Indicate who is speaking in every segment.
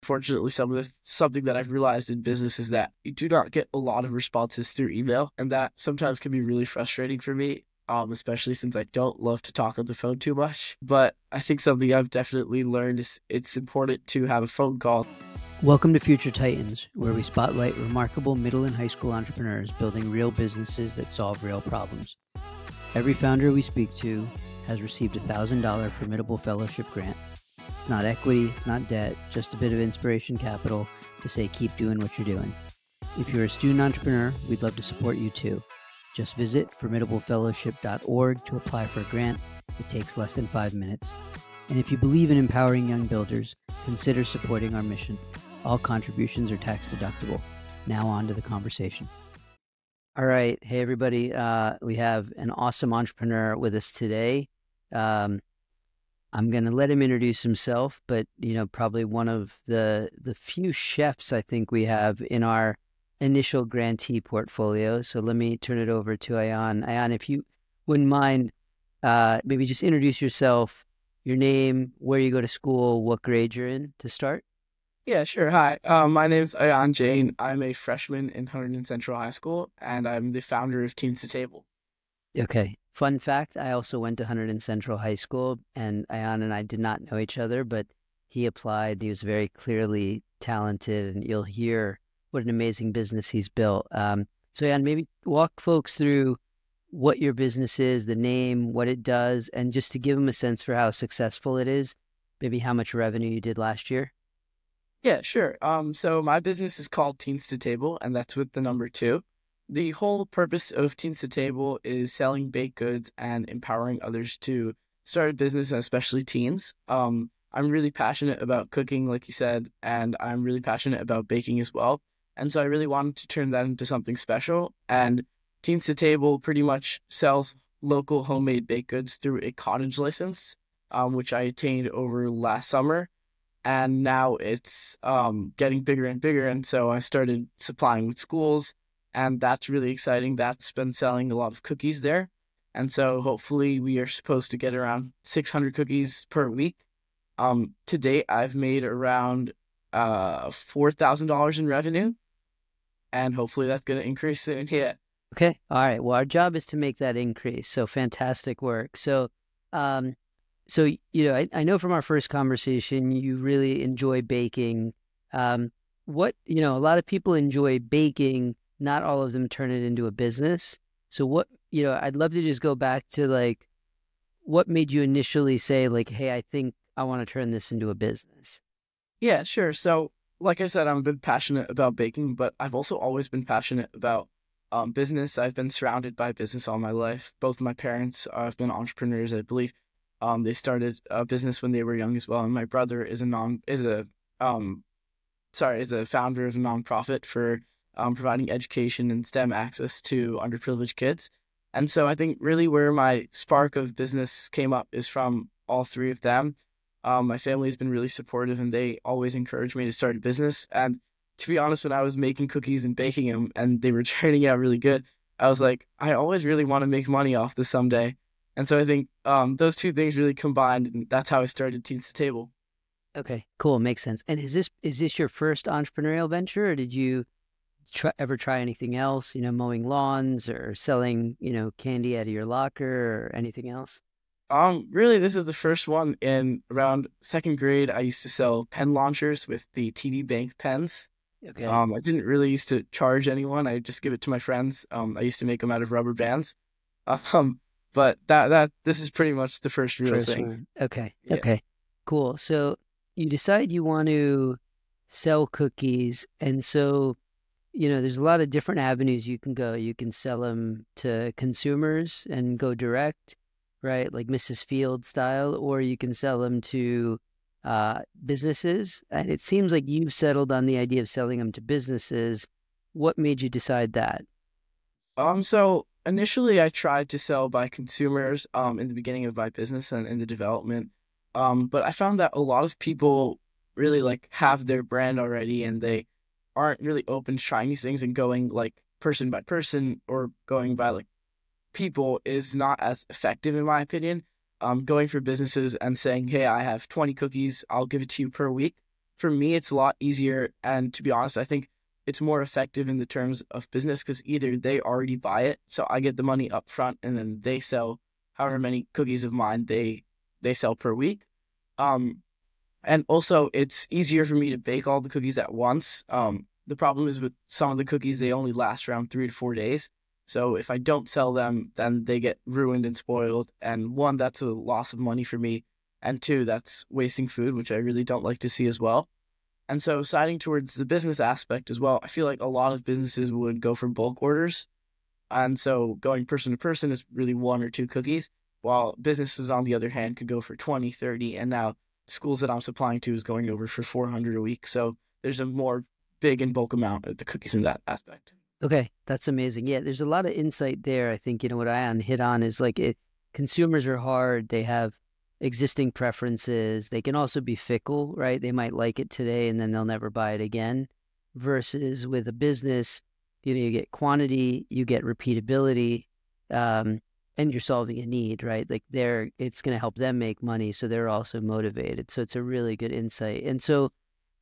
Speaker 1: unfortunately, something that I've realized in business is that you do not get a lot of responses through email, and that sometimes can be really frustrating for me, especially since I don't love to talk on the phone too much. But I think something I've definitely learned is it's important to have a phone call.
Speaker 2: Welcome to Future Titans, where we spotlight remarkable middle and high school entrepreneurs building real businesses that solve real problems. Every founder we speak to has received a $1,000 Formidable Fellowship grant. It's not equity, it's not debt, just a bit of inspiration capital to say keep doing what you're doing. If you're a student entrepreneur, we'd love to support you too. Just visit formidablefellowship.org to apply for a grant. It takes less than 5 minutes. And if you believe in empowering young builders, consider supporting our mission. All contributions are tax deductible. Now on to the conversation. All right. Hey, everybody. We have an awesome entrepreneur with us today. I'm going to let him introduce himself, but, probably one of the few chefs I think we have in our initial grantee portfolio. So let me turn it over to Ayan. Ayan, if you wouldn't mind, maybe just introduce yourself, your name, where you go to school, what grade you're in to start.
Speaker 1: Yeah, sure. Hi, my name's Ayan Jain. I'm a freshman in Hunterdon Central High School, and I'm the founder of Teens to Table.
Speaker 2: Okay. Fun fact, I also went to Hunterdon Central High School, and Ayan and I did not know each other, but he applied. He was very clearly talented, and you'll hear what an amazing business he's built. So Ayan, maybe walk folks through what your business is, the name, what it does, and just to give them a sense for how successful it is, maybe how much revenue you did last year.
Speaker 1: Yeah, sure. So my business is called Teens to Table, and that's with the number 2. The whole purpose of Teens to Table is selling baked goods and empowering others to start a business, and especially teens. I'm really passionate about cooking, like you said, and I'm really passionate about baking as well. And so I really wanted to turn that into something special. And Teens to Table pretty much sells local homemade baked goods through a cottage license, which I attained over last summer. And now it's getting bigger and bigger. And so I started supplying with schools, and that's really exciting. That's been selling a lot of cookies there. And so hopefully we are supposed to get around 600 cookies per week. To date, I've made around $4,000 in revenue, and hopefully that's going to increase soon. Yeah.
Speaker 2: Okay. All right. Well, our job is to make that increase. So fantastic work. So, I know from our first conversation, you really enjoy baking. A lot of people enjoy baking. Not all of them turn it into a business. So I'd love to just go back to what made you initially say hey, I think I want to turn this into a business.
Speaker 1: Yeah, sure. So like I said, I'm a bit passionate about baking, but I've also always been passionate about business. I've been surrounded by business all my life. Both of my parents have been entrepreneurs, I believe. They started a business when they were young as well, and my brother is a founder of a nonprofit for providing education and STEM access to underprivileged kids. And so I think really where my spark of business came up is from all 3 of them. My family has been really supportive, and they always encouraged me to start a business. And to be honest, when I was making cookies and baking them and they were turning out really good, I was like, I always really want to make money off this someday. And so I think those 2 things really combined, and that's how I started Teens to Table.
Speaker 2: Okay, cool. Makes sense. And is this your first entrepreneurial venture, or did you ever try anything else, mowing lawns or selling, candy out of your locker or anything else?
Speaker 1: Really, this is the first one. In around 2nd grade, I used to sell pen launchers with the TD Bank pens.
Speaker 2: Okay.
Speaker 1: I didn't really used to charge anyone. I just give it to my friends. I used to make them out of rubber bands. But this is pretty much the first real thing.
Speaker 2: One. Okay.
Speaker 1: Yeah.
Speaker 2: Okay. Cool. So you decide you want to sell cookies, and so there's a lot of different avenues you can go. You can sell them to consumers and go direct, right? Like Mrs. Field style, or you can sell them to businesses. And it seems like you've settled on the idea of selling them to businesses. What made you decide that?
Speaker 1: So initially I tried to sell by consumers in the beginning of my business and in the development. But I found that a lot of people really have their brand already, and they aren't really open to trying these things, and going person by person or going by people is not as effective in my opinion. Going for businesses and saying, hey, I have 20 cookies, I'll give it to you per week. for me, it's a lot easier. And to be honest, I think it's more effective in the terms of business because either they already buy it, so I get the money up front, and then they sell however many cookies of mine they sell per week. Um, and also, it's easier for me to bake all the cookies at once. The problem is with some of the cookies, they only last around 3 to 4 days. So if I don't sell them, then they get ruined and spoiled. And one, that's a loss of money for me. And two, that's wasting food, which I really don't like to see as well. And so siding towards the business aspect as well, I feel like a lot of businesses would go for bulk orders. And so going person to person is really 1 or 2 cookies, while businesses, on the other hand, could go for 20, 30. And now schools that I'm supplying to is going over for 400 a week. So there's a more big and bulk amount of the cookies in that aspect.
Speaker 2: Okay, that's amazing. Yeah, there's a lot of insight there. I think, what Ion hit on is like consumers are hard. They have existing preferences. They can also be fickle, right? They might like it today and then they'll never buy it again. Versus with a business, you get quantity, you get repeatability, and you're solving a need, right? Like it's going to help them make money, so they're also motivated. So it's a really good insight. And so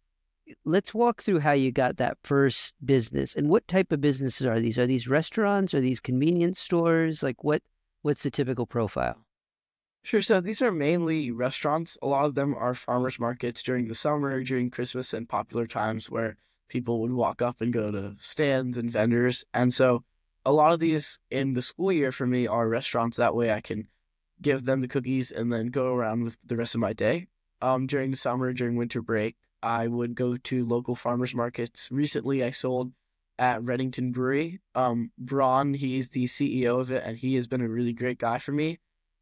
Speaker 2: let's walk through how you got that first business and what type of businesses are these? Are these restaurants? Are these convenience stores? Like what's the typical profile?
Speaker 1: Sure. So these are mainly restaurants. A lot of them are farmers markets during the summer, during Christmas, and popular times where people would walk up and go to stands and vendors. And so a lot of these in the school year for me are restaurants. That way I can give them the cookies and then go around with the rest of my day. During the summer, during winter break, I would go to local farmers markets. Recently, I sold at Reddington Brewery. Braun, he's the CEO of it, and he has been a really great guy for me.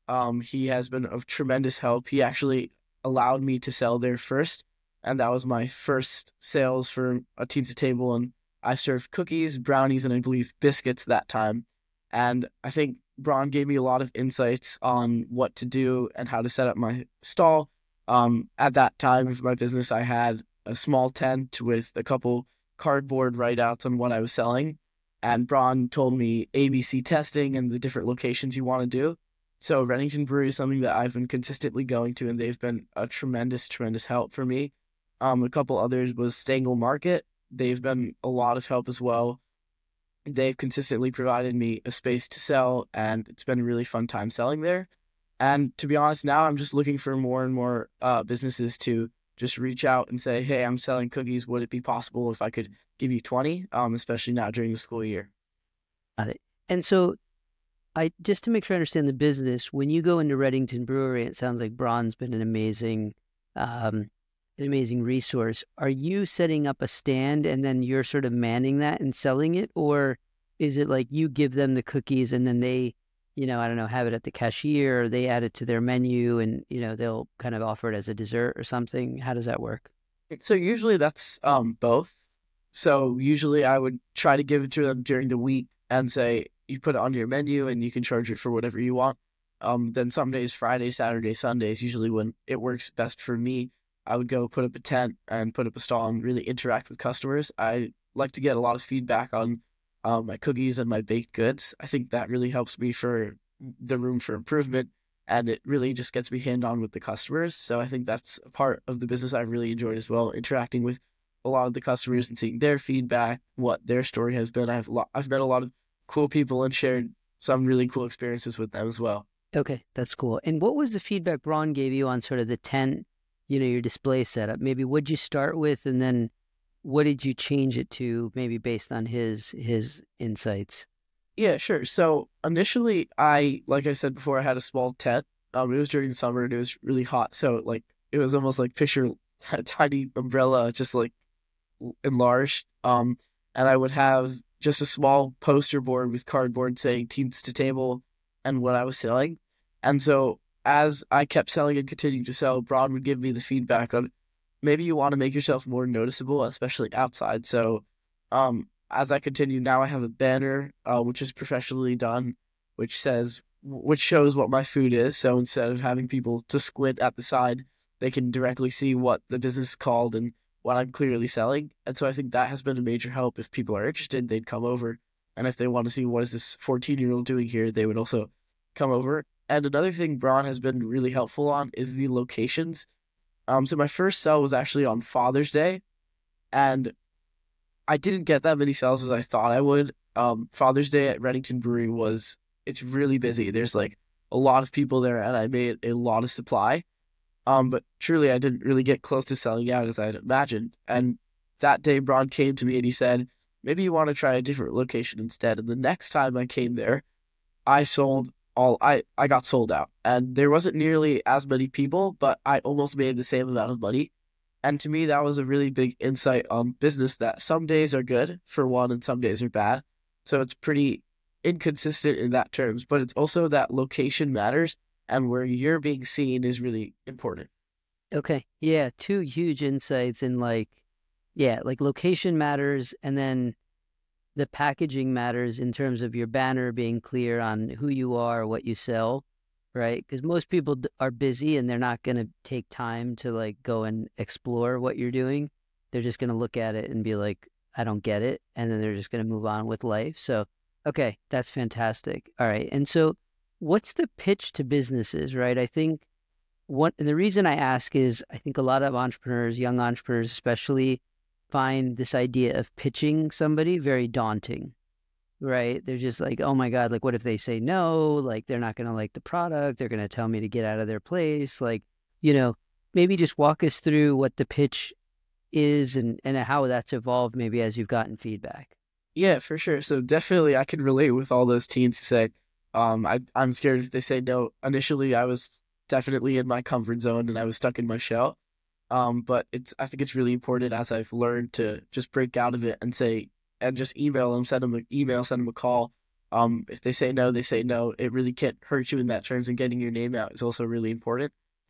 Speaker 1: He has been of tremendous help. He actually allowed me to sell there first, and that was my first sales for a Teens to Table, and I served cookies, brownies, and I believe biscuits that time. And I think Braun gave me a lot of insights on what to do and how to set up my stall. At that time of my business, I had a small tent with a couple cardboard write-outs on what I was selling, and Braun told me ABC testing and the different locations you want to do. So Reddington Brewery is something that I've been consistently going to, and they've been a tremendous, tremendous help for me. A couple others was Stangl Market. They've been a lot of help as well. They've consistently provided me a space to sell, and it's been a really fun time selling there. And to be honest, now I'm just looking for more and more businesses to just reach out and say, hey, I'm selling cookies. Would it be possible if I could give you 20, especially now during the school year?
Speaker 2: Got it. And so just to make sure I understand the business, when you go into Reddington Brewery, it sounds like Braun's been an amazing resource. Are you setting up a stand and then you're sort of manning that and selling it? Or is it like you give them the cookies and then they, I don't know, have it at the cashier, or they add it to their menu and, they'll kind of offer it as a dessert or something? How does that work?
Speaker 1: So usually that's both. So usually I would try to give it to them during the week and say, you put it on your menu and you can charge it for whatever you want. Then some days, Friday, Saturday, Sundays, usually when it works best for me, I would go put up a tent and put up a stall and really interact with customers. I like to get a lot of feedback on my cookies and my baked goods. I think that really helps me for the room for improvement, and it really just gets me hand-on with the customers. So I think that's a part of the business I've really enjoyed as well, interacting with a lot of the customers and seeing their feedback, what their story has been. I've met a lot of cool people and shared some really cool experiences with them as well.
Speaker 2: Okay, that's cool. And what was the feedback Braun gave you on sort of the tent, your display setup? Maybe what'd you start with, and then what did you change it to, maybe based on his insights?
Speaker 1: Yeah, sure. So initially, like I said before, I had a small tent. It was during the summer and it was really hot. So it was almost like picture a tiny umbrella, just like enlarged. And I would have just a small poster board with cardboard saying Teens to Table and what I was selling. And so as I kept selling and continuing to sell, Braun would give me the feedback on maybe you want to make yourself more noticeable, especially outside. So as I continue, now I have a banner, which is professionally done, which shows what my food is. So instead of having people to squint at the side, they can directly see what the business is called and what I'm clearly selling. And so I think that has been a major help. If people are interested, they'd come over. And if they want to see what is this 14-year-old doing here, they would also come over. And another thing Braun has been really helpful on is the locations. So my first sell was actually on Father's Day, and I didn't get that many sales as I thought I would. Father's Day at Reddington Brewery it's really busy. There's like a lot of people there, and I made a lot of supply. But truly, I didn't really get close to selling out as I'd imagined. And that day, Braun came to me and he said, maybe you want to try a different location instead. And the next time I came there, I got sold out. And there wasn't nearly as many people, but I almost made the same amount of money. And to me, that was a really big insight on business that some days are good for one and some days are bad. So it's pretty inconsistent in that terms, but it's also that location matters and where you're being seen is really important.
Speaker 2: Okay. Yeah. Two huge insights in like, yeah, like location matters, and then the packaging matters in terms of your banner being clear on who you are, what you sell, right? Because most people are busy and they're not going to take time to like go and explore what you're doing. They're just going to look at it and be like, I don't get it. And then they're just going to move on with life. So, okay, that's fantastic. All right. And so, what's the pitch to businesses, right? I think and the reason I ask is I think a lot of entrepreneurs, young entrepreneurs especially, find this idea of pitching somebody very daunting, right? They're just like, oh my God, like what if they say no? Like they're not going to like the product. They're going to tell me to get out of their place. Like, you know, maybe just walk us through what the pitch is and how that's evolved maybe as you've gotten feedback.
Speaker 1: Yeah, for sure. So definitely I can relate with all those teens who say, I'm scared if they say no. Initially, I was definitely in my comfort zone and I was stuck in my shell. But I think it's really important as I've learned to just break out of it and just email them, send them an email, send them a call. If they say no, they say no. It really can't hurt you in that terms, and getting your name out is also really important.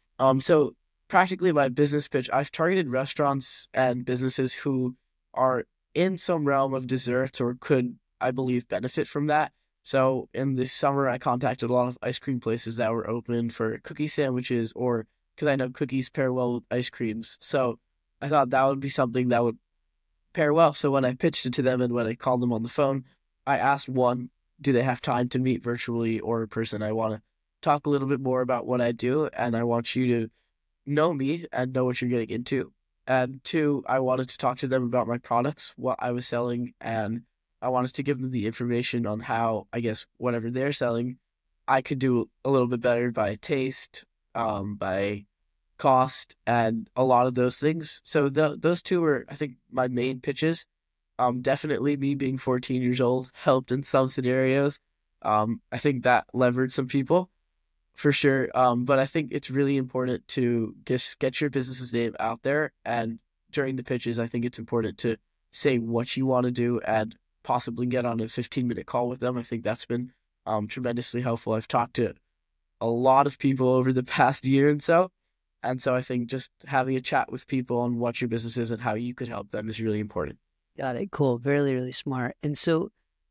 Speaker 1: So practically my business pitch, I've targeted restaurants and businesses who are in some realm of desserts or could, I believe, benefit from that. So in the summer, I contacted a lot of ice cream places that were open for cookie sandwiches, or because I know cookies pair well with ice creams. So I thought that would be something that would pair well. So when I pitched it to them and when I called them on the phone, I asked one, do they have time to meet virtually or in person? I want to talk a little bit more about what I do, and I want you to know me and know what you're getting into. And two, I wanted to talk to them about my products, what I was selling, and I wanted to give them the information on how, I guess, whatever they're selling, I could do a little bit better by taste, by cost, and a lot of those things. So those two were, I think, my main pitches. Definitely me being 14 years old helped in some scenarios. I think that levered some people for sure. But I think it's really important to just get your business's name out there. And during the pitches, I think it's important to say what you want to do and possibly get on a 15-minute call with them. I think that's been tremendously helpful. I've talked to a lot of people over the past year and so. And so I think just having a chat with people on what your business is and how you could help them is really important.
Speaker 2: Got it. Cool. Really, really smart. And so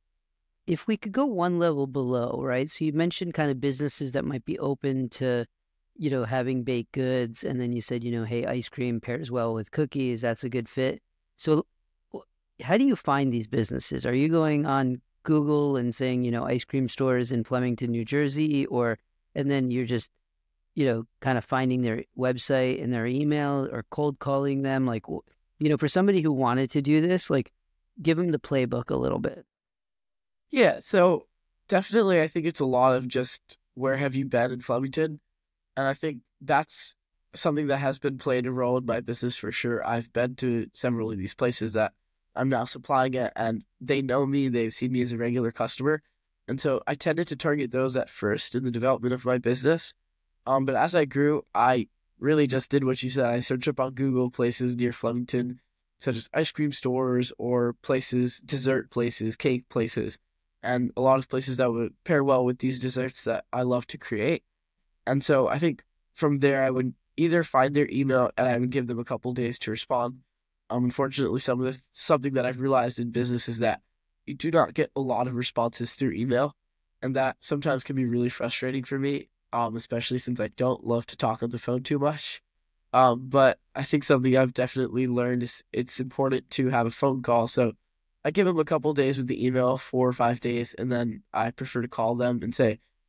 Speaker 2: if we could go one level below, right? So you mentioned kind of businesses that might be open to, having baked goods. And then you said, hey, ice cream pairs well with cookies. That's a good fit. So how do you find these businesses? Are you going on Google and saying, ice cream stores in Flemington, New Jersey, and then you're just, kind of finding their website and their email or cold calling them? Like, for somebody who wanted to do this, like give them the playbook a little bit.
Speaker 1: Yeah, so definitely I think it's a lot of just where have you been in Flemington? And I think that's something that has been played a role in my business for sure. I've been to several of these places that I'm now supplying at, and they know me, they've seen me as a regular customer. And so I tended to target those at first in the development of my business. But as I grew, I really just did what you said. I searched up on Google places near Flemington, such as ice cream stores or places, dessert places, cake places, and a lot of places that would pair well with these desserts that I love to create. And so I think from there, I would either find their email and I would give them a couple days to respond. Unfortunately, something that I've realized in business is that you do not get a lot of responses through email, and that sometimes can be really frustrating for me, especially since I don't love to talk on the phone too much. But I think something I've definitely learned is it's important to have a phone call. So I give them a couple days with the email, 4 or 5 days, and then I prefer to call them and say,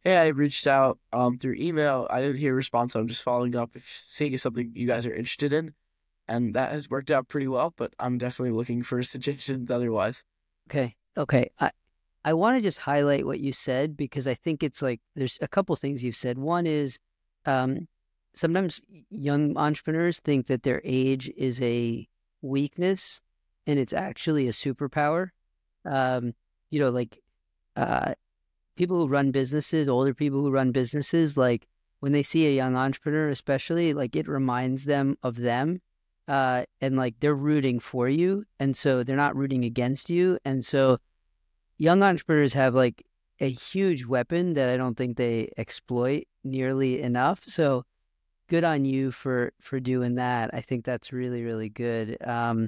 Speaker 1: hey, I reached out through email. I didn't hear a response, so I'm just following up if seeing if something you guys are interested in. And that has worked out pretty well, but I'm definitely looking for suggestions otherwise.
Speaker 2: Okay. Okay. I want to just highlight what you said because I think it's like there's a couple things you've said. One is um, sometimes young entrepreneurs think that their age is a weakness and it's actually a superpower. Um, like uh, people who run businesses, older people who run businesses, like when they see a young entrepreneur, especially, like it reminds them of them. And like they're rooting for you. And so they're not rooting against you. And so young entrepreneurs have like a huge weapon that I don't think they exploit nearly enough. So good on you for doing that. I think that's really, really good.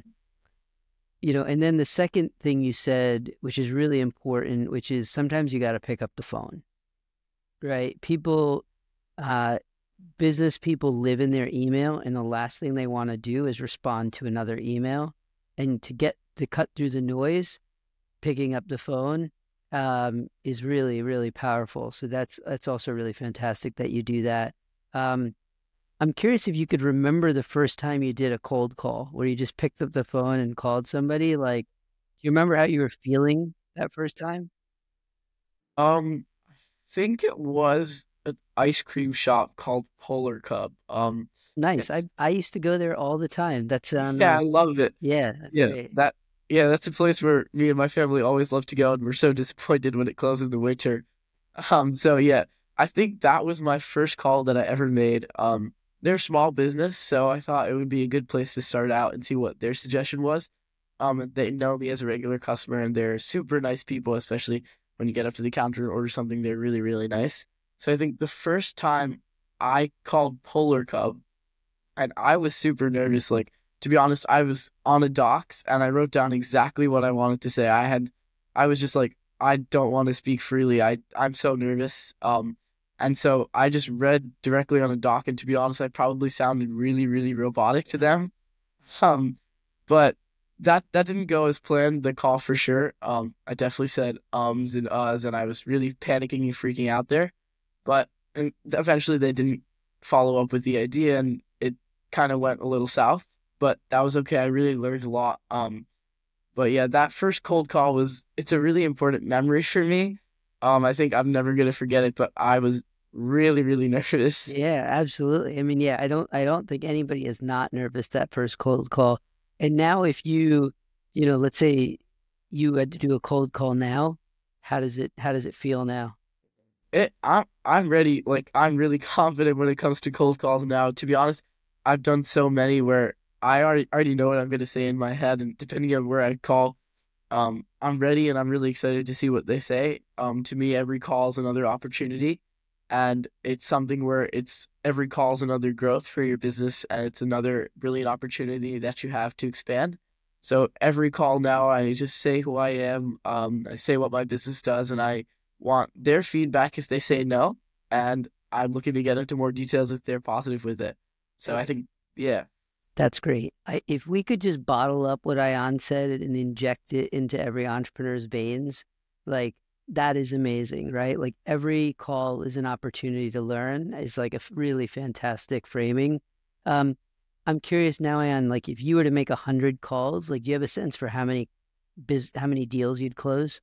Speaker 2: And then the second thing you said, which is really important, which is sometimes you got to pick up the phone, right? Uh, business people live in their email, and the last thing they want to do is respond to another email. And to cut through the noise, picking up the phone is really, really powerful. So that's also really fantastic that you do that. I'm curious if you could remember the first time you did a cold call where you just picked up the phone and called somebody. Like, do you remember how you were feeling that first time?
Speaker 1: I think it was an ice cream shop called Polar Cub.
Speaker 2: Nice.
Speaker 1: It's
Speaker 2: I used to go there all the time. That's on.
Speaker 1: yeah, I love it.
Speaker 2: Yeah, that's
Speaker 1: Yeah,
Speaker 2: great.
Speaker 1: that's a place where me and my family always love to go, and we're so disappointed when it closes in the winter. So yeah, I think that was my first call that I ever made. They're a small business, so I thought it would be a good place to start out and see what their suggestion was. They know me as a regular customer, and they're super nice people, especially when you get up to the counter and order something. They're really, really nice. So I think the first time I called Polar Cub, and I was super nervous. Like, to be honest, I was on a docs and I wrote down exactly what I wanted to say. I was just like, I don't want to speak freely. I'm so nervous. And so I just read directly on a doc, and to be honest, I probably sounded really, really robotic to them. Um, but that didn't go as planned. The call for sure. I definitely said ums and uhs, and I was really panicking and freaking out there. But and eventually they didn't follow up with the idea, and it kind of went a little south. But that was okay. I really learned a lot. But yeah, that first cold call it's a really important memory for me. I think I'm never gonna forget it, but I was really, really nervous.
Speaker 2: Yeah, absolutely. I mean, yeah, I don't think anybody is not nervous that first cold call. And now if let's say you had to do a cold call now, how does it feel now?
Speaker 1: I'm ready. Like, I'm really confident when it comes to cold calls now. To be honest, I've done so many where I already know what I'm gonna say in my head, and depending on where I call, I'm ready and I'm really excited to see what they say. To me, every call is another opportunity, and it's something where it's every call is another growth for your business, and it's another brilliant opportunity that you have to expand. So every call now, I just say who I am. I say what my business does, and I want their feedback if they say no, and I'm looking to get into more details if they're positive with it. So I
Speaker 2: Okay.
Speaker 1: think, yeah.
Speaker 2: That's great. If we could just bottle up what Ion said and inject it into every entrepreneur's veins, like that is amazing, right? Like every call is an opportunity to learn is like a really fantastic framing. Um, I'm curious now, Ion, like if you were to make 100 calls, like do you have a sense for how many deals you'd close?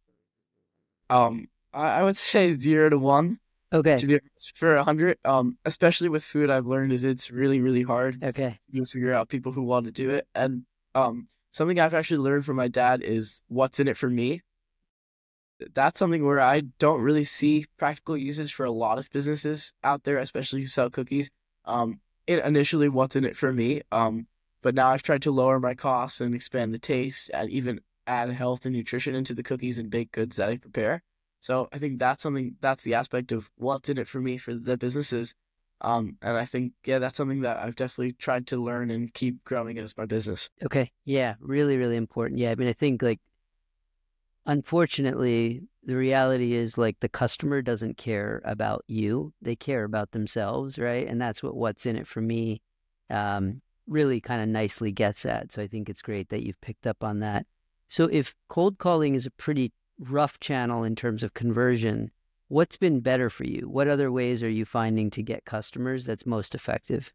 Speaker 1: I would say 0 to 1. To
Speaker 2: Okay.
Speaker 1: be honest, for 100, especially with food, I've learned is it's really, really hard
Speaker 2: Okay.
Speaker 1: to figure out people who want to do it. And something I've actually learned from my dad is what's in it for me. That's something where I don't really see practical usage for a lot of businesses out there, especially who sell cookies. Initially, what's in it for me? But now I've tried to lower my costs and expand the taste, and even add health and nutrition into the cookies and baked goods that I prepare. So I think that's the aspect of what's in it for me for the businesses. And I think, yeah, that's something that I've definitely tried to learn and keep growing as my business.
Speaker 2: Okay. Yeah. Really, really important. Yeah. I mean, I think like unfortunately, the reality is like the customer doesn't care about you. They care about themselves, right? And that's what's in it for me really kind of nicely gets at. So I think it's great that you've picked up on that. So if cold calling is a pretty rough channel in terms of conversion, what's been better for you? What other ways are you finding to get customers that's most effective?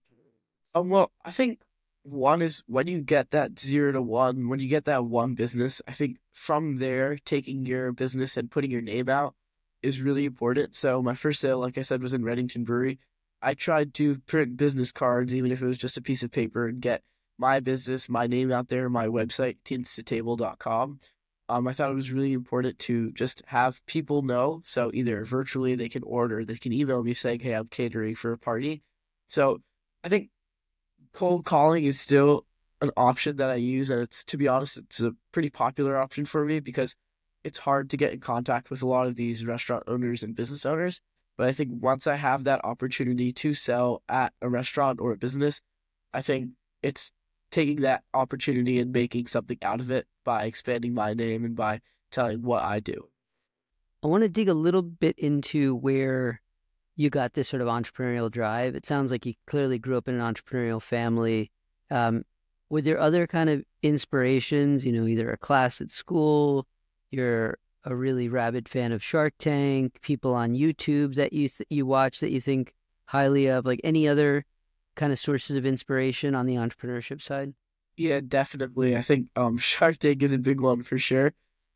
Speaker 1: Well, I think one is when you get that 0 to 1, when you get that one business, I think from there, taking your business and putting your name out is really important. So my first sale, like I said, was in Reddington Brewery. I tried to print business cards, even if it was just a piece of paper, and get my business, my name out there, my website, teenstotable.com. I thought it was really important to just have people know. So either virtually they can order, they can email me saying, hey, I'm catering for a party. So I think cold calling is still an option that I use, and it's, to be honest, it's a pretty popular option for me because it's hard to get in contact with a lot of these restaurant owners and business owners. But I think once I have that opportunity to sell at a restaurant or a business, I think it's taking that opportunity and making something out of it by expanding my name and by telling what I do.
Speaker 2: I want to dig a little bit into where you got this sort of entrepreneurial drive. It sounds like you clearly grew up in an entrepreneurial family. Um, were there other kind of inspirations, either a class at school, you're a really rabid fan of Shark Tank, people on YouTube that you watch that you think highly of, like any other kind of sources of inspiration on the entrepreneurship side?
Speaker 1: Yeah, definitely. I think Shark Tank is a big one for sure.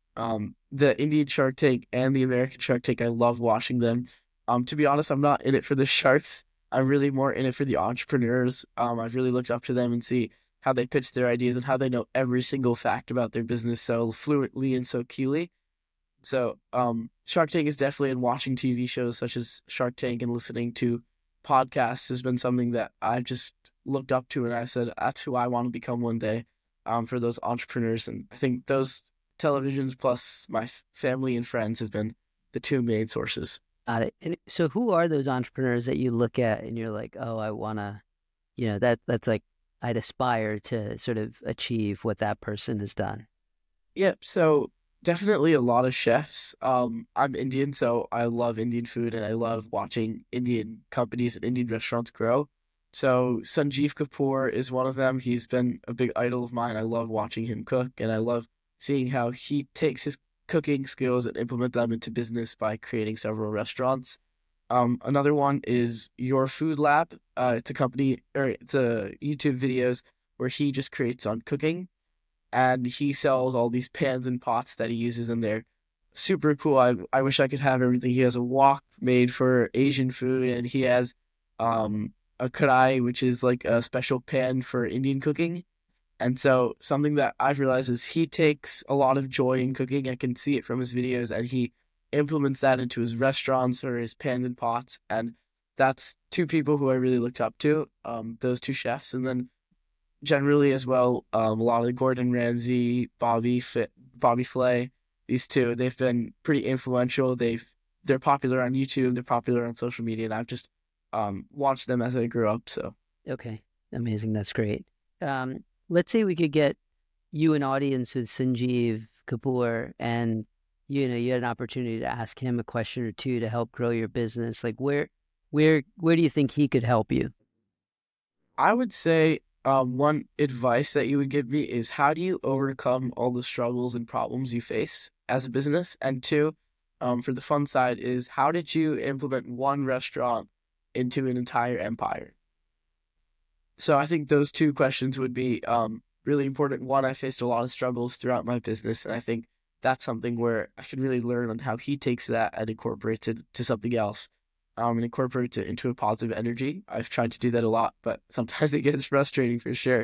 Speaker 1: The Indian Shark Tank and the American Shark Tank, I love watching them. To be honest, I'm not in it for the sharks. I'm really more in it for the entrepreneurs. I've really looked up to them and see how they pitch their ideas and how they know every single fact about their business so fluently and so keenly. So, Shark Tank is definitely, in watching TV shows such as Shark Tank and listening to podcasts has been something that I just looked up to, and I said, that's who I want to become one day, for those entrepreneurs. And I think those televisions plus my family and friends have been the two main sources.
Speaker 2: Got it. And so who are those entrepreneurs that you look at and you're like, oh, I want to, that's like, I'd aspire to sort of achieve what that person has done?
Speaker 1: Yep. So definitely a lot of chefs. I'm Indian, so I love Indian food and I love watching Indian companies and Indian restaurants grow. So Sanjeev Kapoor is one of them. He's been a big idol of mine. I love watching him cook, and I love seeing how he takes his cooking skills and implement them into business by creating several restaurants. Another one is Your Food Lab. It's a company, or it's a YouTube videos where he just creates on cooking, and he sells all these pans and pots that he uses in there. Super cool. I wish I could have everything. He has a wok made for Asian food, and he has a kadai, which is like a special pan for Indian cooking. And so something that I've realized is he takes a lot of joy in cooking. I can see it from his videos, and he implements that into his restaurants or his pans and pots. And that's two people who I really looked up to, those two chefs. And then generally as well, a lot of Gordon Ramsay, Bobby Flay, these two, they've been pretty influential. They're popular on YouTube, they're popular on social media, and I've just watched them as I grew up. So
Speaker 2: okay, amazing, that's great. Let's say we could get you an audience with Sanjeev Kapoor, and you had an opportunity to ask him a question or two to help grow your business. Like where do you think he could help you?
Speaker 1: I would say one advice that you would give me is, how do you overcome all the struggles and problems you face as a business? And two, for the fun side, is how did you implement one restaurant into an entire empire? So I think those two questions would be really important. One, I faced a lot of struggles throughout my business, and I think that's something where I can really learn on how he takes that and incorporates it to something else, and incorporates it into a positive energy. I've tried to do that a lot, but sometimes it gets frustrating for sure.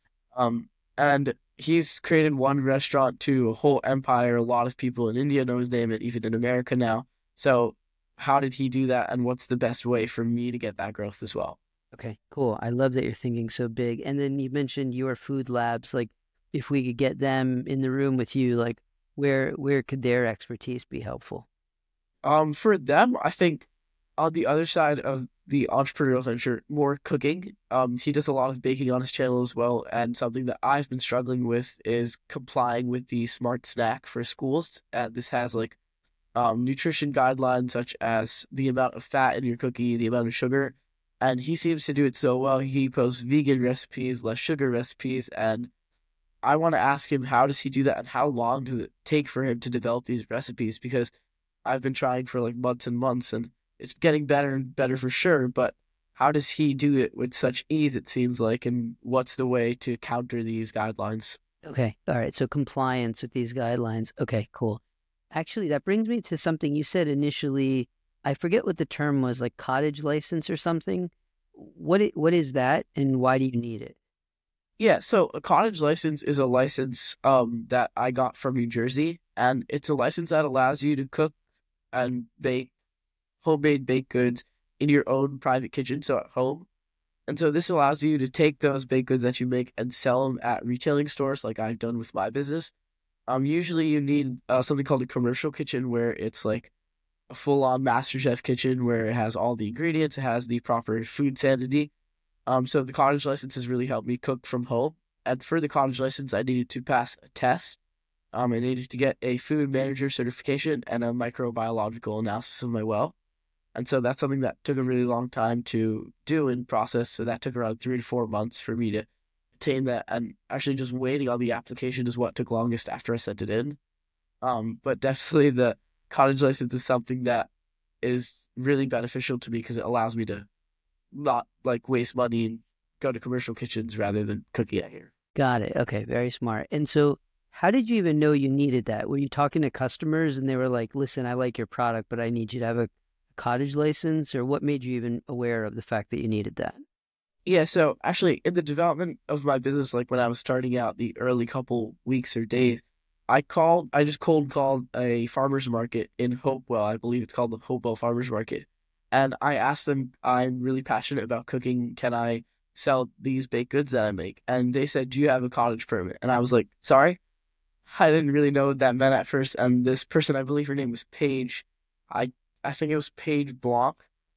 Speaker 1: And he's created one restaurant to a whole empire. A lot of people in India know his name, and even in America now. So how did he do that, and what's the best way for me to get that growth as well?
Speaker 2: Okay, cool. I love that you're thinking so big. And then you mentioned Your Food Labs. Like, if we could get them in the room with you, like, where could their expertise be helpful?
Speaker 1: For them, I think on the other side of the entrepreneurial venture, more cooking. He does a lot of baking on his channel as well, and something that I've been struggling with is complying with the smart snack for schools. This has like nutrition guidelines such as the amount of fat in your cookie, the amount of sugar, and he seems to do it so well. He posts vegan recipes, less sugar recipes, and I want to ask him, how does he do that, and how long does it take for him to develop these recipes? Because I've been trying for like months and months, and it's getting better and better for sure. But how does he do it with such ease, it seems like, and what's the way to counter these guidelines?
Speaker 2: Okay. All right. So compliance with these guidelines. Okay, cool. Actually, that brings me to something you said initially. I forget what the term was, like cottage license or something. What is that, and why do you need it?
Speaker 1: Yeah, so a cottage license is a license that I got from New Jersey, and it's a license that allows you to cook and bake homemade baked goods in your own private kitchen, so at home. And so this allows you to take those baked goods that you make and sell them at retailing stores like I've done with my business. Usually you need something called a commercial kitchen where it's like a full-on master chef kitchen where it has all the ingredients, it has the proper food sanity. So the cottage license has really helped me cook from home. And for the cottage license, I needed to pass a test. I needed to get a food manager certification and a microbiological analysis of my well. And so that's something that took a really long time to do and process. So that took around 3 to 4 months for me to attain that. And actually just waiting on the application is what took longest after I sent it in. But definitely the cottage license is something that is really beneficial to me because it allows me to not like waste money and go to commercial kitchens rather than cooking out here.
Speaker 2: Got it. Okay, very smart. And so, how did you even know you needed that? Were you talking to customers and they were like, "Listen, I like your product, but I need you to have a cottage license," or what made you even aware of the fact that you needed that?
Speaker 1: Yeah, so actually in the development of my business, like when I was starting out the early couple weeks or days, I just cold called a farmer's market in Hopewell. I believe it's called the Hopewell Farmers Market. And I asked them, I'm really passionate about cooking. Can I sell these baked goods that I make? And they said, do you have a cottage permit? And I was like, sorry? I didn't really know what that meant at first. And this person, I believe her name was Paige. I, I think it was Paige Blanc.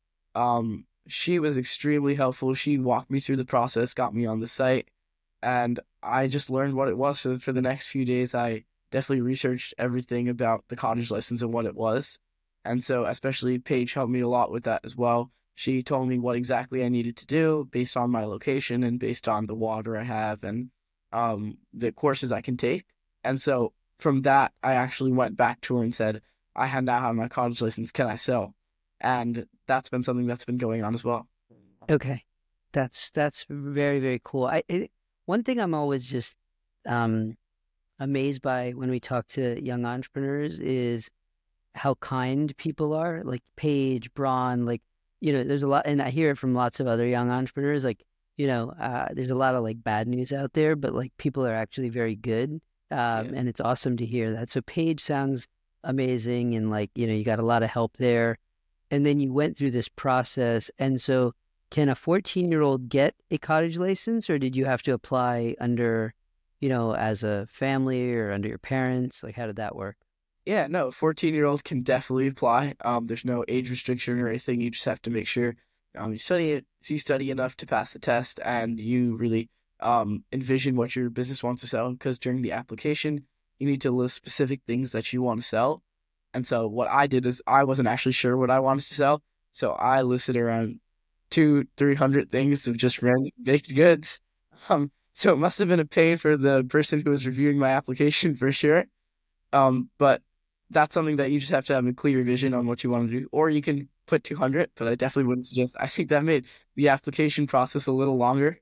Speaker 1: She was extremely helpful. She walked me through the process, got me on the site, and I just learned what it was. So for the next few days, I definitely researched everything about the cottage license and what it was. And so especially Paige helped me a lot with that as well. She told me what exactly I needed to do based on my location and based on the water I have and the courses I can take. And so from that, I actually went back to her and said, now have my cottage license. Can I sell? And that's been something that's been going on as well.
Speaker 2: Okay, that's very very cool. One thing I'm always just um, amazed by when we talk to young entrepreneurs is how kind people are. Like Paige, Braun, like there's a lot, and I hear it from lots of other young entrepreneurs. Like there's a lot of like bad news out there, but like people are actually very good,
Speaker 1: Yeah.
Speaker 2: and it's awesome to hear that. So Paige sounds amazing, and like you got a lot of help there, and then you went through this process, and so. Can a 14-year-old get a cottage license, or did you have to apply under, as a family or under your parents? Like, how did that work?
Speaker 1: Yeah, no, a 14-year-old can definitely apply. There's no age restriction or anything. You just have to make sure you study enough to pass the test and you really envision what your business wants to sell. Because during the application, you need to list specific things that you want to sell. And so what I did is I wasn't actually sure what I wanted to sell. So I listed around 300 things of just random baked goods. So it must have been a pain for the person who was reviewing my application for sure. But that's something that you just have to have a clear vision on what you want to do, or you can put 200, but I definitely wouldn't suggest. I think that made the application process a little longer.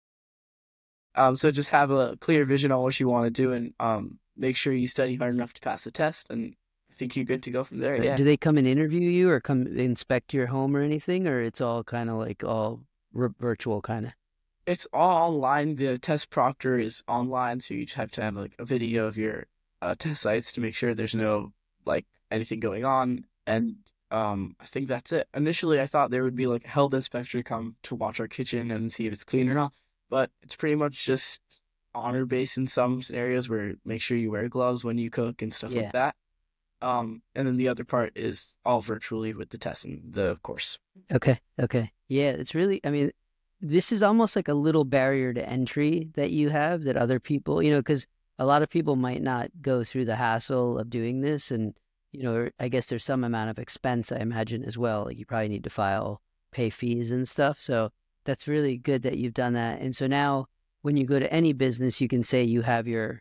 Speaker 1: So just have a clear vision on what you want to do and make sure you study hard enough to pass the test, and I think you're good to go from there. Yeah.
Speaker 2: Do they come and interview you or come inspect your home or anything, or it's all kind of like all virtual kind of?
Speaker 1: It's all online. The test proctor is online, so you just have to have like a video of your test sites to make sure there's no like anything going on. And I think that's it. Initially, I thought there would be like a health inspector come to watch our kitchen and see if it's clean or not, but it's pretty much just honor based in some scenarios where make sure you wear gloves when you cook and stuff like that. And then the other part is all virtually with the test and the course.
Speaker 2: Okay. Yeah, it's really, I mean, this is almost like a little barrier to entry that you have that other people, because a lot of people might not go through the hassle of doing this. And, I guess there's some amount of expense, I imagine, as well. Like you probably need to pay fees and stuff. So that's really good that you've done that. And so now when you go to any business, you can say you have your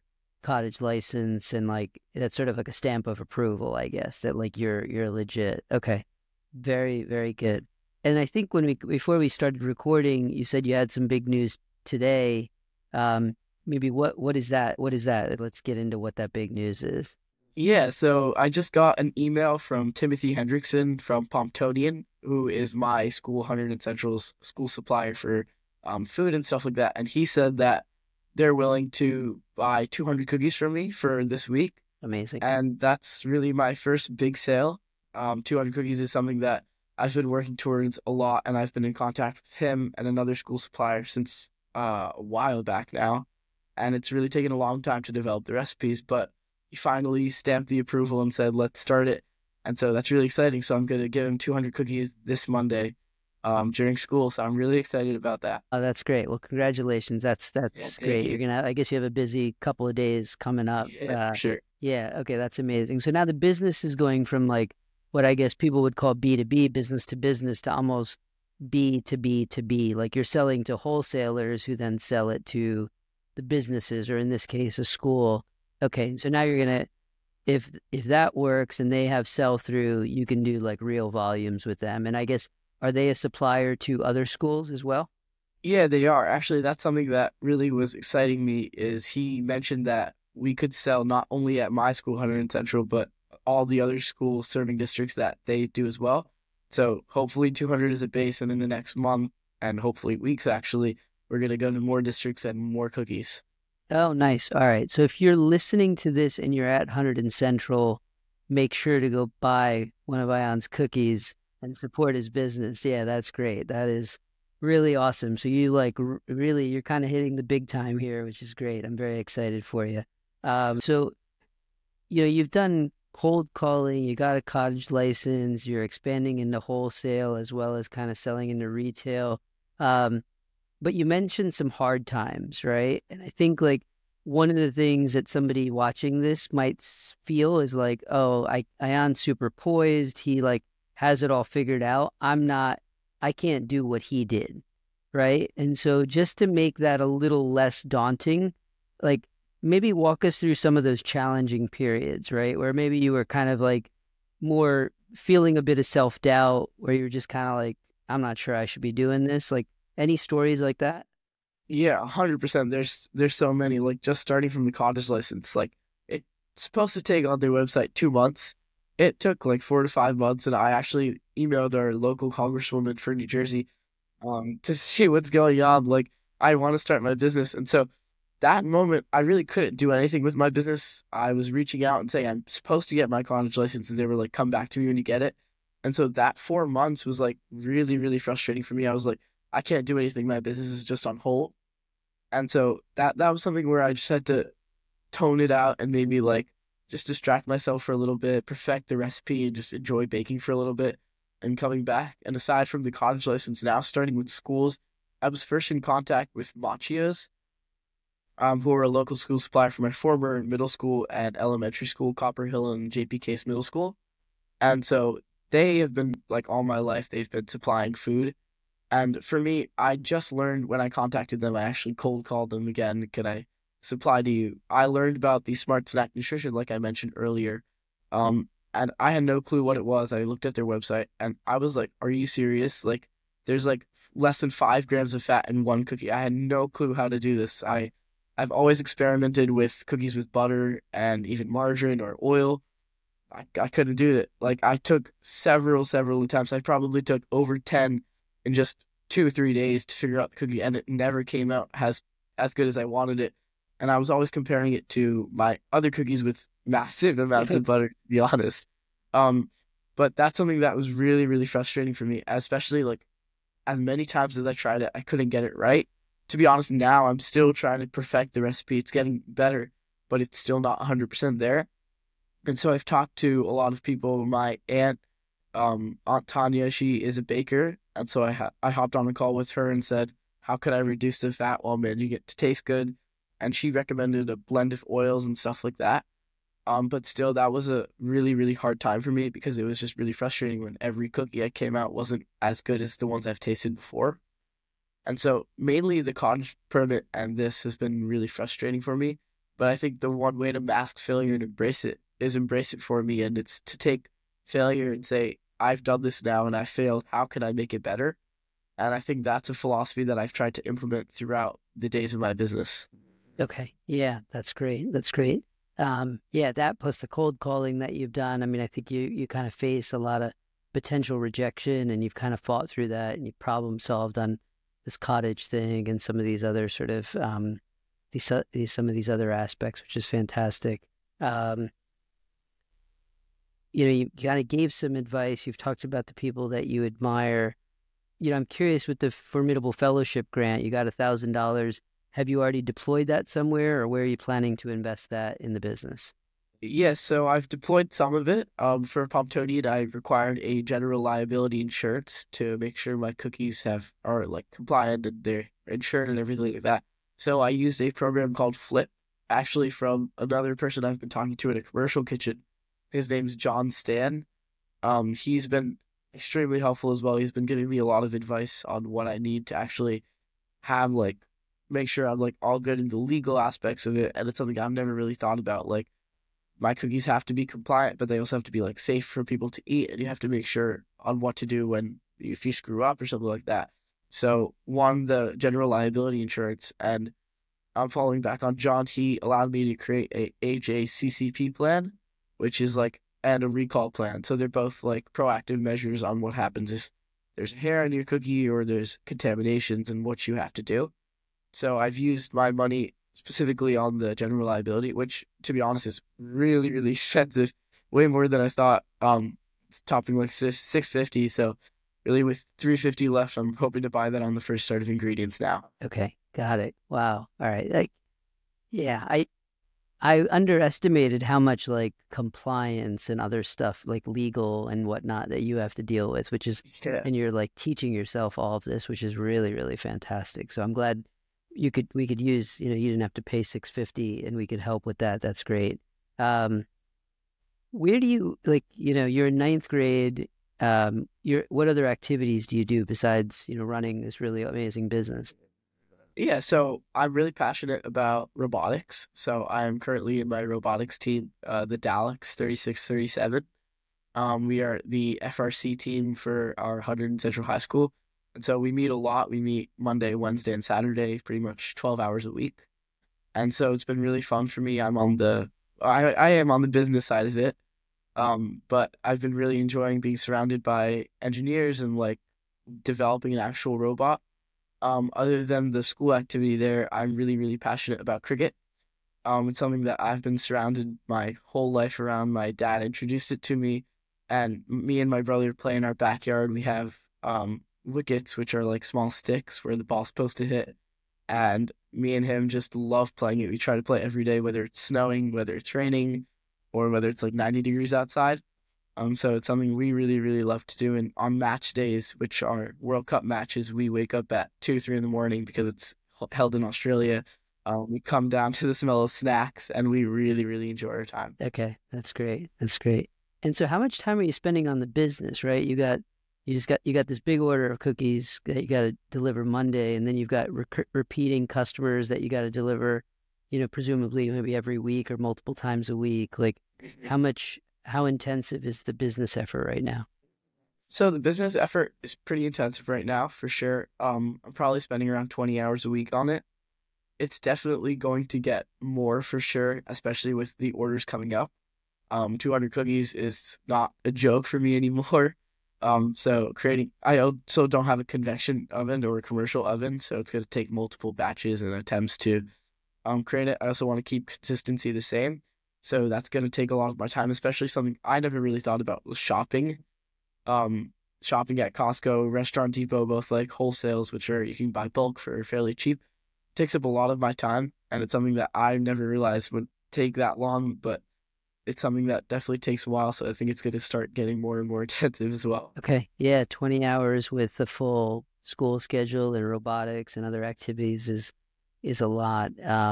Speaker 2: cottage license, and like that's sort of like a stamp of approval, I guess, that like you're legit. Okay. Very, very good. And I think before we started recording, you said you had some big news today. Um, Maybe what is that? What is that? Let's get into what that big news is.
Speaker 1: Yeah, so I just got an email from Timothy Hendrickson from Pomptonian, who is my school, 100 and Central's school supplier for food and stuff like that. And he said that they're willing to buy 200 cookies from me for this week.
Speaker 2: Amazing.
Speaker 1: And that's really my first big sale. 200 cookies is something that I've been working towards a lot, and I've been in contact with him and another school supplier since a while back now. And it's really taken a long time to develop the recipes, but he finally stamped the approval and said, let's start it. And so that's really exciting. So I'm going to give him 200 cookies this Monday during school. So I'm really excited about that.
Speaker 2: Oh, that's great. Well, congratulations. That's great. You're I guess you have a busy couple of days coming up.
Speaker 1: Yeah, sure.
Speaker 2: Yeah. Okay. That's amazing. So now the business is going from like what I guess people would call B2B, business to business, to almost B to B to B. Like you're selling to wholesalers who then sell it to the businesses, or in this case, a school. Okay. So now you're going to, if that works and they have sell through, you can do like real volumes with them. And I guess, are they a supplier to other schools as well?
Speaker 1: Yeah, they are. Actually, that's something that really was exciting me, is he mentioned that we could sell not only at my school, 100 and Central, but all the other school serving districts that they do as well. So hopefully 200 is a base, and in the next month, and hopefully weeks actually, we're going to go to more districts and more cookies.
Speaker 2: Oh, nice. All right. So if you're listening to this and you're at 100 and Central, make sure to go buy one of Ion's cookies and support his business. Yeah, that's great. That is really awesome. So you like really, you're kind of hitting the big time here, which is great. I'm very excited for you. So, you've done cold calling, you got a cottage license, you're expanding into wholesale as well as kind of selling into retail. But you mentioned some hard times, right? And I think like one of the things that somebody watching this might feel is like, oh, Ion's super poised. He like has it all figured out. I can't do what he did, right? And so just to make that a little less daunting, like maybe walk us through some of those challenging periods, right? Where maybe you were kind of like more feeling a bit of self-doubt, where you're just kind of like, I'm not sure I should be doing this. Like, any stories like that?
Speaker 1: Yeah, 100%. There's so many. Like just starting from the cottage license, like it's supposed to take on their website 2 months. It took like 4 to 5 months, and I actually emailed our local congresswoman for New Jersey to see what's going on. Like I want to start my business, and so that moment I really couldn't do anything with my business. I was reaching out and saying I'm supposed to get my cottage license, and they were like, "Come back to me when you get it." And so that 4 months was like really, really frustrating for me. I was like, I can't do anything. My business is just on hold. And so that was something where I just had to tone it out and maybe like just distract myself for a little bit, perfect the recipe, and just enjoy baking for a little bit and coming back. And aside from the cottage license, now starting with schools, I was first in contact with Macchia's, who are a local school supplier for my former middle school and elementary school, Copper Hill and JP Case Middle School. And so they have been, like all my life, they've been supplying food. And for me, I just learned when I contacted them, I actually cold called them again. Can I supply to you? I learned about the Smart Snack Nutrition, like I mentioned earlier. And I had no clue what it was. I looked at their website and I was like, are you serious? Like, there's like less than 5 grams of fat in one cookie. I had no clue how to do this. I've always experimented with cookies with butter and even margarine or oil. I couldn't do it. Like, I took several attempts. I probably took over 10 in just 2 or 3 days to figure out the cookie, and it never came out as good as I wanted it. And I was always comparing it to my other cookies with massive amounts of butter, to be honest. But that's something that was really, really frustrating for me, especially like as many times as I tried it, I couldn't get it right. To be honest, now I'm still trying to perfect the recipe. It's getting better, but it's still not 100% there. And so I've talked to a lot of people. My aunt Tanya, she is a baker, and so I hopped on a call with her and said, how could I reduce the fat while managing it to taste good? And she recommended a blend of oils and stuff like that. But still, that was a really, really hard time for me because it was just really frustrating when every cookie that came out wasn't as good as the ones I've tasted before. And so mainly the cottage permit and this has been really frustrating for me. But I think the one way to mask failure and embrace it for me. And it's to take failure and say, I've done this now and I failed. How can I make it better? And I think that's a philosophy that I've tried to implement throughout the days of my business.
Speaker 2: Okay. Yeah, that's great. That's great. Yeah, that plus the cold calling that you've done. I mean, I think you kind of face a lot of potential rejection and you've kind of fought through that and you problem solved on this cottage thing and some of these other sort of some of these other aspects, which is fantastic. Um, you kind of gave some advice. You've talked about the people that you admire. I'm curious with the Formidable Fellowship grant, you got $1,000. Have you already deployed that somewhere, or where are you planning to invest that in the business?
Speaker 1: Yes, so I've deployed some of it. For Pomptonian, I required a general liability insurance to make sure my cookies are like compliant and they're insured and everything like that. So I used a program called Flip, actually from another person I've been talking to in a commercial kitchen. His name's John Stan. He's been extremely helpful as well. He's been giving me a lot of advice on what I need to actually have make sure I'm like all good in the legal aspects of it. And it's something I've never really thought about. Like my cookies have to be compliant, but they also have to be like safe for people to eat. And you have to make sure on what to do if you screw up or something like that. So one, the general liability insurance, and I'm falling back on John. He allowed me to create a HACCP plan, which is and a recall plan. So they're both like proactive measures on what happens if there's hair in your cookie or there's contaminations and what you have to do. So I've used my money specifically on the general liability, which to be honest is really, really expensive, way more than I thought. Topping like $650. So really with $350 left, I'm hoping to buy that on the first start of ingredients now.
Speaker 2: Okay, got it. Wow. All right. Yeah, I underestimated how much like compliance and other stuff, like legal and whatnot, that you have to deal with,
Speaker 1: Yeah.
Speaker 2: and you're like teaching yourself all of this, which is really, really fantastic. So I'm glad we could use, you didn't have to pay 650 and we could help with that. That's great. Where do you you're in ninth grade. What other activities do you do besides, running this really amazing business?
Speaker 1: Yeah, so I'm really passionate about robotics. So I'm currently in my robotics team, the Daleks 3637. We are the FRC team for our 100 Central High School. And so we meet a lot. We meet Monday, Wednesday, and Saturday, pretty much 12 hours a week. And so it's been really fun for me. I am on the business side of it. But I've been really enjoying being surrounded by engineers and like developing an actual robot. Other than the school activity there, I'm really, really passionate about cricket. It's something that I've been surrounded my whole life around. My dad introduced it to me, and me and my brother play in our backyard. We have wickets, which are like small sticks where the ball's supposed to hit, and me and him just love playing it. We try to play every day, whether it's snowing, whether it's raining, or whether it's like 90 degrees outside. So it's something we really, really love to do. And on match days, which are World Cup matches, we wake up at 2, 3 in the morning because it's held in Australia. We come down to the smell of snacks and we really, really enjoy our time.
Speaker 2: Okay, that's great. That's great. And so how much time are you spending on the business, right? You got this big order of cookies that you got to deliver Monday, and then you've got repeating customers that you got to deliver, presumably maybe every week or multiple times a week. Like how intensive is the business effort right now?
Speaker 1: So the business effort is pretty intensive right now, for sure. I'm probably spending around 20 hours a week on it. It's definitely going to get more for sure, especially with the orders coming up. 200 cookies is not a joke for me anymore. I also don't have a convection oven or a commercial oven, so it's going to take multiple batches and attempts to create it. I also want to keep consistency the same. So that's going to take a lot of my time, especially something I never really thought about was shopping. Shopping at Costco, Restaurant Depot, both like wholesales, which are you can buy bulk for fairly cheap, takes up a lot of my time. And it's something that I never realized would take that long, but it's something that definitely takes a while. So I think it's going to start getting more and more intensive as well.
Speaker 2: Okay. Yeah. 20 hours with the full school schedule and robotics and other activities is a lot.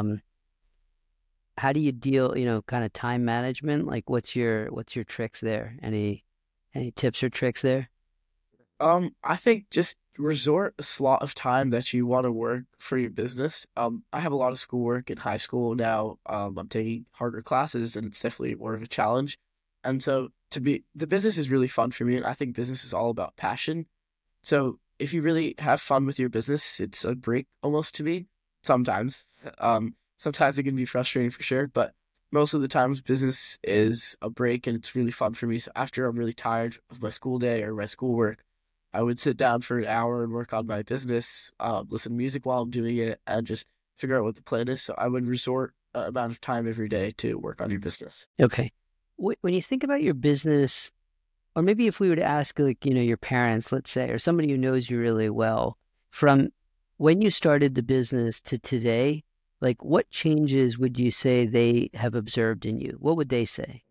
Speaker 2: How do you deal, kind of time management? Like what's your tricks there? Any tips or tricks there?
Speaker 1: I think just resort a slot of time that you want to work for your business. I have a lot of schoolwork in high school now. I'm taking harder classes, and it's definitely more of a challenge. And so the business is really fun for me, and I think business is all about passion. So if you really have fun with your business, it's a break almost to me. Sometimes, sometimes it can be frustrating for sure, but most of the times business is a break and it's really fun for me. So after I'm really tired of my school day or my schoolwork, I would sit down for an hour and work on my business, listen to music while I'm doing it, and just figure out what the plan is. So I would resort a amount of time every day to work on your business.
Speaker 2: Okay. When you think about your business, or maybe if we were to ask, like, your parents, let's say, or somebody who knows you really well, from when you started the business to today, like, what changes would you say they have observed in you? What would they say?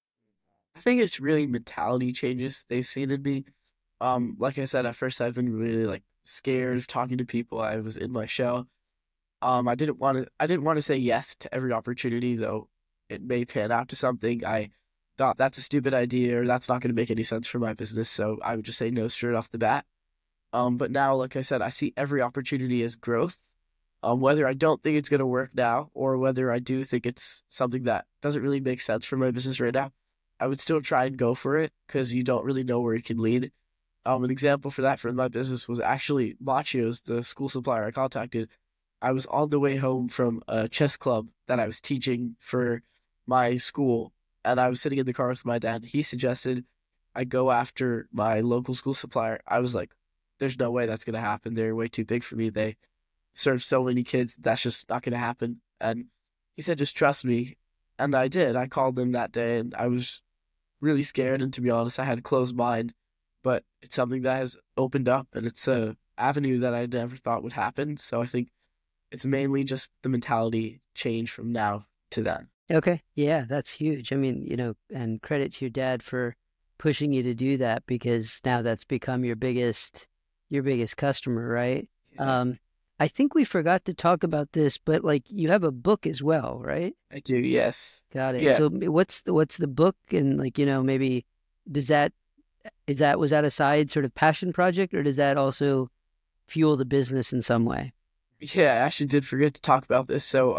Speaker 1: I think it's really mentality changes they've seen in me. Like I said, at first I've been really like scared of talking to people. I was in my shell. I didn't want to say yes to every opportunity, though it may pan out to something. I thought that's a stupid idea or that's not going to make any sense for my business, so I would just say no straight off the bat. But now, like I said, I see every opportunity as growth. Whether I don't think it's going to work now or whether I do think it's something that doesn't really make sense for my business right now, I would still try and go for it because you don't really know where it can lead. An example for that for my business was actually Machio's, the school supplier I contacted. I was on the way home from a chess club that I was teaching for my school, and I was sitting in the car with my dad. He suggested I go after my local school supplier. I was like, there's no way that's going to happen. They're way too big for me. They serve so many kids. That's just not going to happen. And he said, just trust me. And I did. I called them that day, and I was really scared. And to be honest, I had a closed mind, but it's something that has opened up, and it's a avenue that I never thought would happen. So I think it's mainly just the mentality change from now to then.
Speaker 2: Okay. Yeah, that's huge. I mean, and credit to your dad for pushing you to do that, because now that's become your biggest customer, right?
Speaker 1: Yeah,
Speaker 2: I think we forgot to talk about this, but like, you have a book as well, right?
Speaker 1: I do. Yes.
Speaker 2: Got it.
Speaker 1: Yeah.
Speaker 2: So what's the book, and like, maybe does that was that a side sort of passion project, or does that also fuel the business in some way?
Speaker 1: Yeah. I actually did forget to talk about this. So,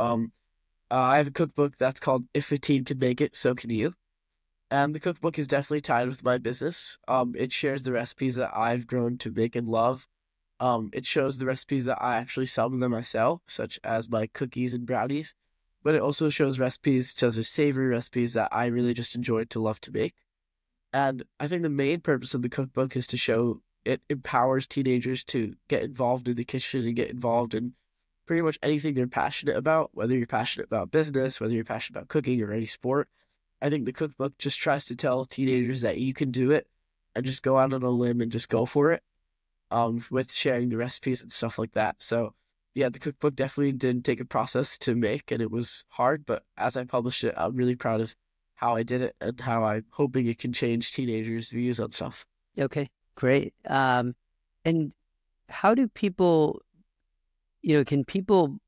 Speaker 1: I have a cookbook that's called "If a Teen Could Make It, So Can You." And the cookbook is definitely tied with my business. It shares the recipes that I've grown to make and love. It shows the recipes that I actually some of them myself, such as my cookies and brownies. But it also shows recipes, such as savory recipes that I really just enjoy to love to make. And I think the main purpose of the cookbook is to show it empowers teenagers to get involved in the kitchen and get involved in pretty much anything they're passionate about, whether you're passionate about business, whether you're passionate about cooking or any sport. I think the cookbook just tries to tell teenagers that you can do it and just go out on a limb and just go for it, with sharing the recipes and stuff like that. So, yeah, the cookbook definitely did take a process to make, and it was hard. But as I published it, I'm really proud of how I did it and how I'm hoping it can change teenagers' views on stuff.
Speaker 2: Okay, great. And how do people, can people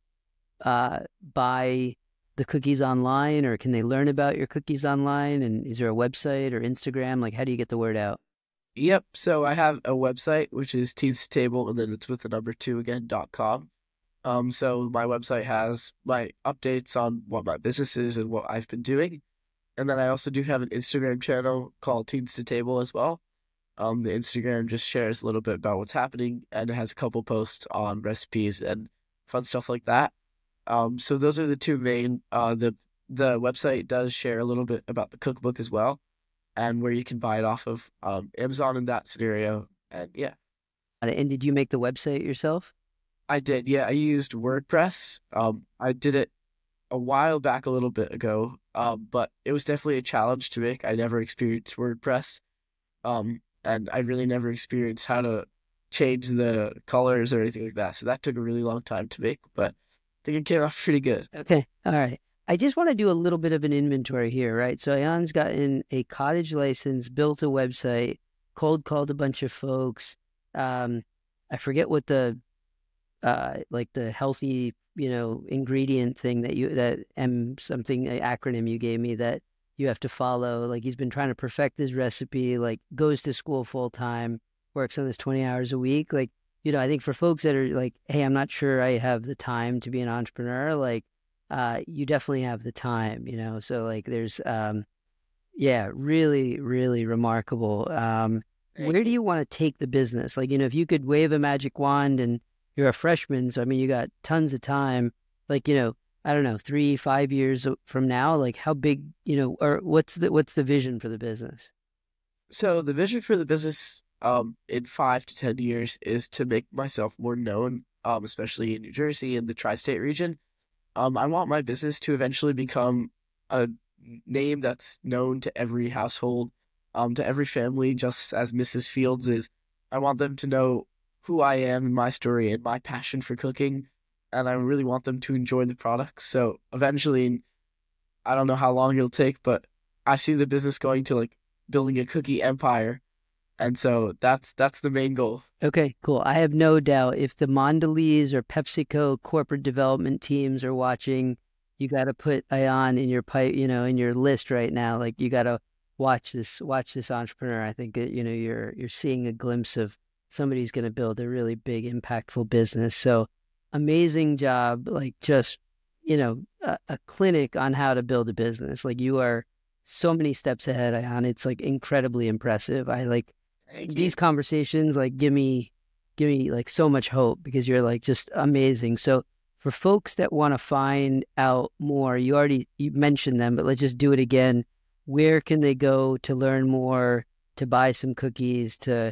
Speaker 2: buy the cookies online, or can they learn about your cookies online? And is there a website or Instagram? Like, how do you get the word out?
Speaker 1: Yep. So I have a website which is Teens to Table, and then it's with the number two again.com. So my website has my updates on what my business is and what I've been doing. And then I also do have an Instagram channel called Teens to Table as well. The Instagram just shares a little bit about what's happening, and it has a couple posts on recipes and fun stuff like that. So those are the two main. The website does share a little bit about the cookbook as well, and where you can buy it off of Amazon in that scenario. And yeah,
Speaker 2: And did you make the website yourself?
Speaker 1: I did. Yeah, I used WordPress. I did it a while back, a little bit ago. But it was definitely a challenge to make. I never experienced WordPress. And I really never experienced how to change the colors or anything like that. So that took a really long time to make, but I think it came out pretty good.
Speaker 2: Okay. All right. I just want to do a little bit of an inventory here, right? So Ayan's gotten a cottage license, built a website, cold called a bunch of folks. I forget what the like the healthy, ingredient thing that M something acronym you gave me that you have to follow. Like, he's been trying to perfect his recipe, like goes to school full time, works on this 20 hours a week. Like, I think for folks that are like, hey, I'm not sure I have the time to be an entrepreneur, like, you definitely have the time, So like there's, yeah, really, really remarkable. Where
Speaker 1: Thank
Speaker 2: do
Speaker 1: you.
Speaker 2: you want to take the business? Like, if you could wave a magic wand and you're a freshman, so I mean, you got tons of time, like, I don't know, 3, 5 years from now, like how big, or what's the vision for the business?
Speaker 1: So the vision for the business, in 5 to 10 years is to make myself more known, especially in New Jersey and the tri-state region. I want my business to eventually become a name that's known to every household, to every family, just as Mrs. Fields is. I want them to know who I am and my story and my passion for cooking, and I really want them to enjoy the products. So eventually, I don't know how long it'll take, but I see the business going to like building a cookie empire, and so that's the main goal.
Speaker 2: Okay, cool. I have no doubt if the Mondelez or PepsiCo corporate development teams are watching, you got to put Ayan in your pipe, in your list right now. Like you got to watch this entrepreneur. I think that, you're seeing a glimpse of somebody who's going to build a really big, impactful business. So amazing job. Like just, a clinic on how to build a business. Like you are so many steps ahead, Ayan. It's like incredibly impressive. I like
Speaker 1: Thank
Speaker 2: these
Speaker 1: you.
Speaker 2: conversations like give me like so much hope because you're like just amazing. So for folks that want to find out more, you mentioned them, but let's just do it again. Where can they go to learn more, to buy some cookies, to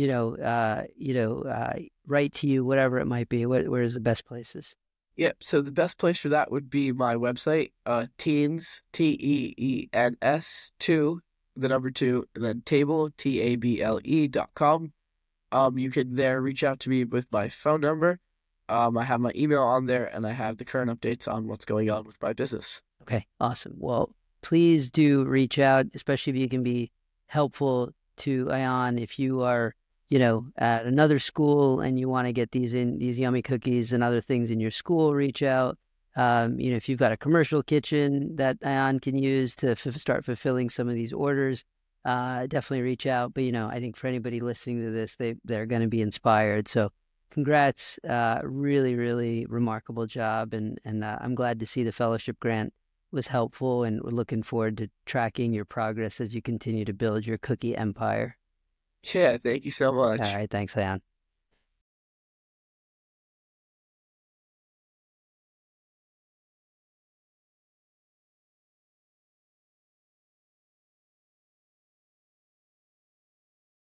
Speaker 2: write to you, whatever it might be? Where's the best places?
Speaker 1: Yep. So the best place for that would be my website, teens TEENS two, the number two, and then table TABLE.com. You can there reach out to me with my phone number. I have my email on there, and I have the current updates on what's going on with my business.
Speaker 2: Okay, awesome. Well, please do reach out, especially if you can be helpful to Ayan. If you are, at another school and you want to get these yummy cookies and other things in your school, reach out. If you've got a commercial kitchen that Ayan can use to start fulfilling some of these orders, definitely reach out. But I think for anybody listening to this, they're going to be inspired. So congrats, really, really remarkable job, and I'm glad to see the fellowship grant was helpful, and we're looking forward to tracking your progress as you continue to build your cookie empire.
Speaker 1: Yeah, thank you so
Speaker 2: All
Speaker 1: much.
Speaker 2: right, thanks, Ayan.